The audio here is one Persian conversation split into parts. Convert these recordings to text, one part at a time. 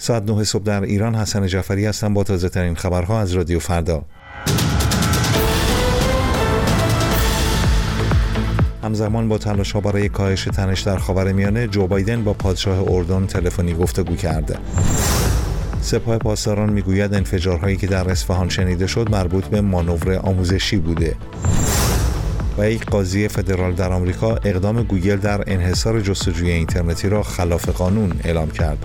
ساعت 9 صبح در ایران. حسن جعفری هستم با تازه ترین خبرها از رادیو فردا. همزمان با تلاش‌ها برای کاهش تنش در خاورمیانه، جو بایدن با پادشاه اردن تلفنی گفتگو کرد. سپاه پاسداران میگوید انفجارهایی که در اصفهان شنیده شد مربوط به مانور آموزشی بوده. و یک قاضی فدرال در آمریکا اقدام گوگل در انحصار جستجوی اینترنتی را خلاف قانون اعلام کرد.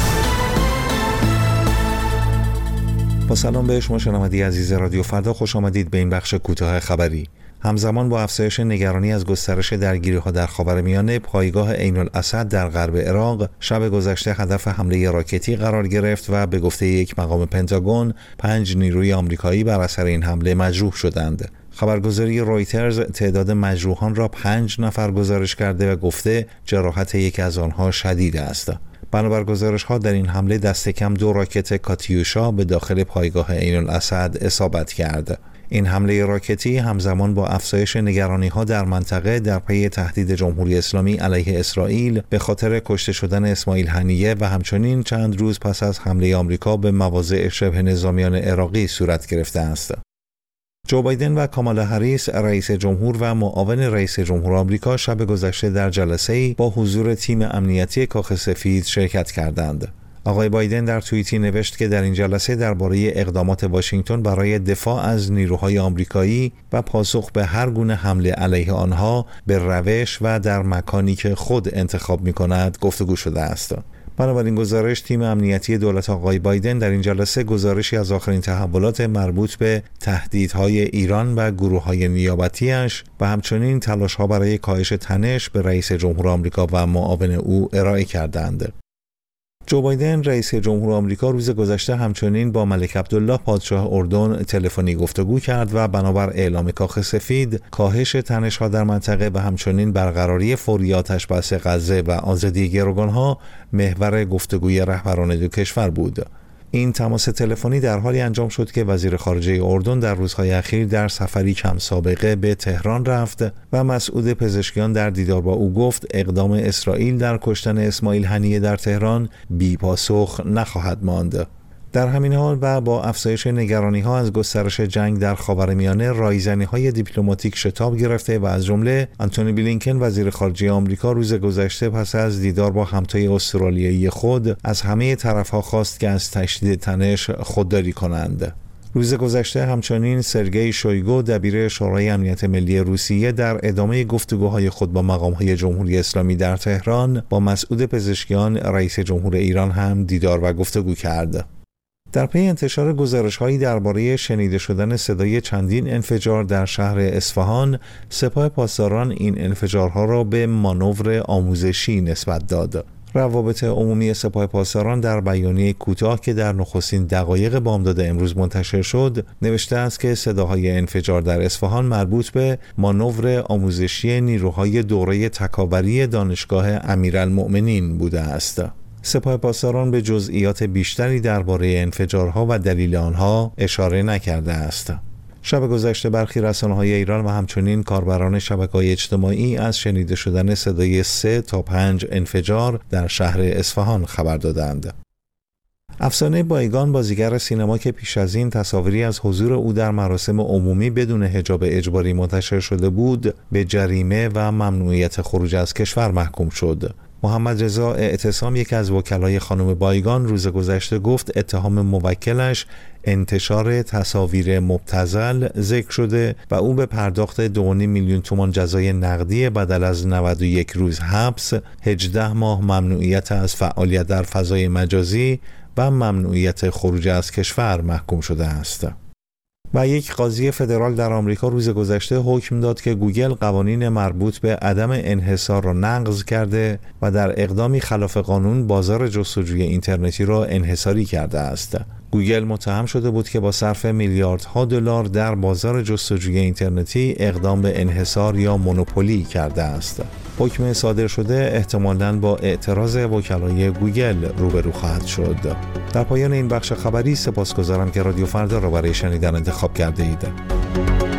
با سلام به شما شنونده عزیز رادیو فردا، خوش آمدید به این بخش کوتاه خبری. همزمان با افزایش نگرانی از گسترش درگیری‌ها در خاورمیانه، پایگاه عین الاسد در غرب عراق شب گذشته هدف حمله راکتی قرار گرفت و به گفته یک مقام پنتاگون 5 نیروی آمریکایی بر اثر این حمله مجروح شدند. خبرگزاری رویترز تعداد مجروحان را 5 نفر گزارش کرده و گفته جراحت یکی از آنها شدید است. بنابر گزارش‌ها در این حمله دست کم 2 راکت کاتیوشا به داخل پایگاه عین الاسد اصابت کرد. این حمله راکتی همزمان با افزایش نگرانی‌ها در منطقه در پی تهدید جمهوری اسلامی علیه اسرائیل به خاطر کشته شدن اسماعیل هنیه و همچنین چند روز پس از حمله آمریکا به مواضع شبه نظامیان عراقی صورت گرفته است. جو بایدن و کامالا هریس رئیس جمهور و معاون رئیس جمهور آمریکا شب گذشته در جلسه‌ای با حضور تیم امنیتی کاخ سفید شرکت کردند. آقای بایدن در توییتی نوشت که در این جلسه درباره اقدامات واشنگتن برای دفاع از نیروهای آمریکایی و پاسخ به هر گونه حمله علیه آنها به روش و در مکانی که خود انتخاب می‌کند گفتگو شده است. بنابراین گزارش تیم امنیتی دولت آقای بایدن در این جلسه گزارشی از آخرین تحولات مربوط به تهدیدهای ایران و گروه‌های نیابتی‌اش و همچنین تلاش‌ها برای کاهش تنش به رئیس جمهور آمریکا و معاون او ارائه کردند. جو بایدن رئیس جمهور آمریکا روز گذشته همچنین با ملک عبدالله پادشاه اردن تلفنی گفتگو کرد و بنابر اعلام کاخ سفید کاهش تنش‌ها در منطقه و همچنین برقراری فوری آتش‌بس غزه و آزادی گروگان‌ها محور گفتگوی رهبران دو کشور بود. این تماس تلفنی در حالی انجام شد که وزیر خارجه اردن در روزهای اخیر در سفری کم سابقه به تهران رفت و مسعود پزشکیان در دیدار با او گفت اقدام اسرائیل در کشتن اسماعیل هنیه در تهران بی پاسخ نخواهد ماند. در همین حال و با افزایش نگرانی‌ها از گسترش جنگ در خاورمیانه، رایزنی‌های دیپلماتیک شتاب گرفته و از جمله آنتونی بلینکن وزیر خارجه آمریکا روز گذشته پس از دیدار با همتای استرالیایی خود از همه طرف‌ها خواست که از تشدید تنش خودداری کنند. روز گذشته همچنین سرگئی شویگو دبیر شورای امنیت ملی روسیه در ادامه گفتگوهای خود با مقام‌های جمهوری اسلامی در تهران با مسعود پزشکیان رئیس جمهور ایران هم دیدار و گفتگو کرد. در پی انتشار گزارش‌هایی درباره شنیده شدن صدای چندین انفجار در شهر اصفهان، سپاه پاسداران این انفجارها را به مانور آموزشی نسبت داد. روابط عمومی سپاه پاسداران در بیانیه کوتاه که در نخستین دقایق بامداد امروز منتشر شد، نوشته است که صداهای انفجار در اصفهان مربوط به مانور آموزشی نیروهای دوره تکاوری دانشگاه امیرالمؤمنین بوده است. سپاه پاسداران به جزئیات بیشتری درباره انفجارها و دلیل آنها اشاره نکرده است. شب گذشته برخی رسانه‌های ایران و همچنین کاربران شبکه‌های اجتماعی از شنیده شدن صدای 3 تا 5 انفجار در شهر اصفهان خبر دادند. افسانه بایگان، بازیگر سینما که پیش از این تصاویری از حضور او در مراسم عمومی بدون حجاب اجباری منتشر شده بود، به جریمه و ممنوعیت خروج از کشور محکوم شد. محمد رضا اعتصام، یکی از وکلای خانم بایگان، روز گذشته گفت اتهام موکلش انتشار تصاویر مبتذل ذکر شده و او به پرداخت 2.5 میلیون تومان جزای نقدی بدل از 91 روز حبس، 18 ماه ممنوعیت از فعالیت در فضای مجازی و ممنوعیت خروج از کشور محکوم شده است. و یک قاضی فدرال در آمریکا روز گذشته حکم داد که گوگل قوانین مربوط به عدم انحصار را نقض کرده و در اقدامی خلاف قانون بازار جستجوی اینترنتی را انحصاری کرده است. گوگل متهم شده بود که با صرف میلیاردها دلار در بازار جستجوی اینترنتی اقدام به انحصار یا مونوپولی کرده است. حکم صادر شده احتمالاً با اعتراض وکلای گوگل روبرو خواهد شد. در پایان این بخش خبری سپاسگزارم که رادیو فردا را برای شنیدن انتخاب کرده اید.